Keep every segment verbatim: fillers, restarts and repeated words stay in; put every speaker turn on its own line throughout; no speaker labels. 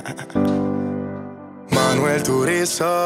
Manuel Turizo,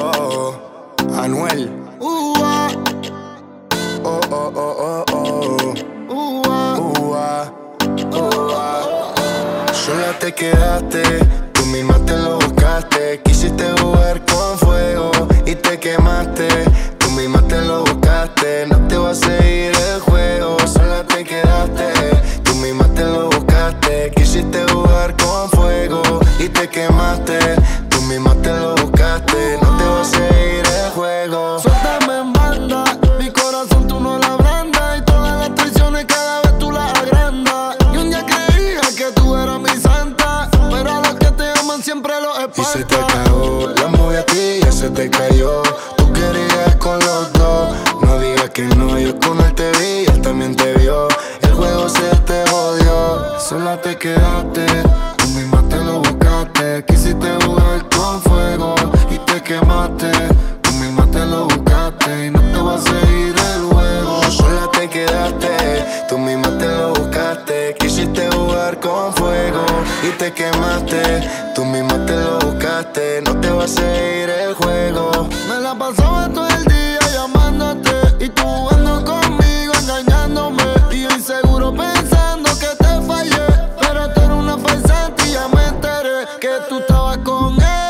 Anuel.
Uh, ah.
Oh, oh, oh, oh, oh.
Uh, ah.
Uh, ah. Uh, ah. Sola te quedaste, tú misma te lo buscaste. Quisiste jugar con fuego y te quemaste. Tú misma te lo buscaste, no te va a seguir el juego. Sola te quedaste, tú misma te lo buscaste. Quisiste jugar con fuego y te quemaste. Tú misma te lo buscaste, no te va a seguir el juego.
Suéltame en banda, mi corazón tú no la abrandas. Y todas las traiciones cada vez tú las agrandas. Y un día creía que tú eras mi santa, pero a los que te aman siempre los
Y se te
espantas.
cagó, la movie a ti ya se te cayó. Tú querías con los dos, no digas que no. Yo con él te vi, él también te vio. El juego se te jodió, sola te quedaste. Tú misma te lo buscaste. Quisiste jugar con fuego y te quemaste. Tú misma te lo buscaste y no te va a seguir el juego. Sola te quedaste, tú misma te lo buscaste. Quisiste jugar con fuego y te quemaste. Tú misma te lo buscaste, no te va a seguir el juego.
Me la pasaba todo el día llamándote y tú jugando conmigo, engañándome. Y yo inseguro pensando que te fallé, pero tú eres una farsante y ya me enteré que tú estabas con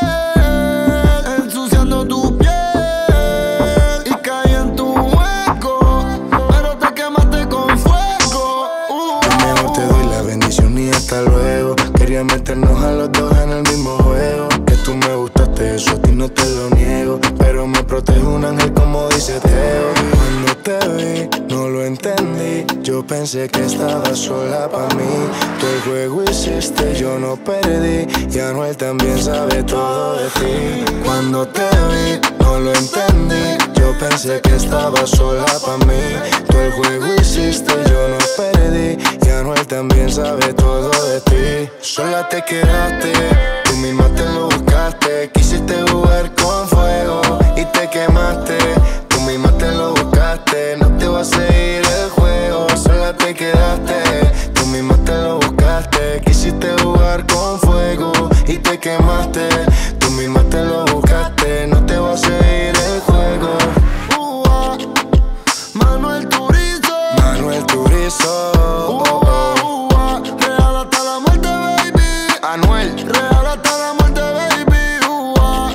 él, ensuciando tu piel y caí en tu hueco, pero te quemaste con fuego. Uh,
Mejor te doy la bendición y hasta luego. Quería meternos a los dos en el mismo juego. Que tú me gustaste, eso a ti no te lo niego. Pero me protege un ángel como dice Teo. Cuando te vi, no lo entendí. Yo pensé que estabas sola pa' mí. Tú el juego hiciste, yo no perdí. Y Anuel también sabe todo de ti. Cuando te vi, no lo entendí. Yo pensé que estabas sola pa' mí. Tú el juego hiciste, yo no perdí. Y Anuel también sabe todo de ti. Sola te quedaste, tú misma te lo buscaste. Quisiste jugar con fuego y te quemaste. Tú misma te lo buscaste, no te va a seguir el juego. Sola te quedaste, tú misma te lo buscaste. Quisiste jugar con fuego y te quemaste. Tú misma te lo buscaste, no te va a seguir el juego.
uh, ah. Manuel Turizo,
Manuel Turizo,
uh, ah, uh, ah. Real hasta la muerte, baby.
Anuel,
Real hasta la muerte, baby. Uh, ah.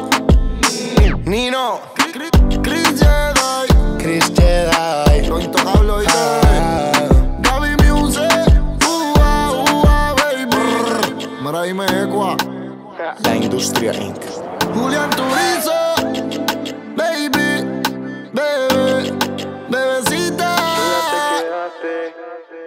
Nino,
Chris Jedi,
Chris Jedi.
lo intocable, oíste.
Ah,
Gaby Music, uh, ah, uh, ah, baby. Mara y Mejecua.
La Industria incorporated.
Julián Turizo, baby, bebé, bebecita.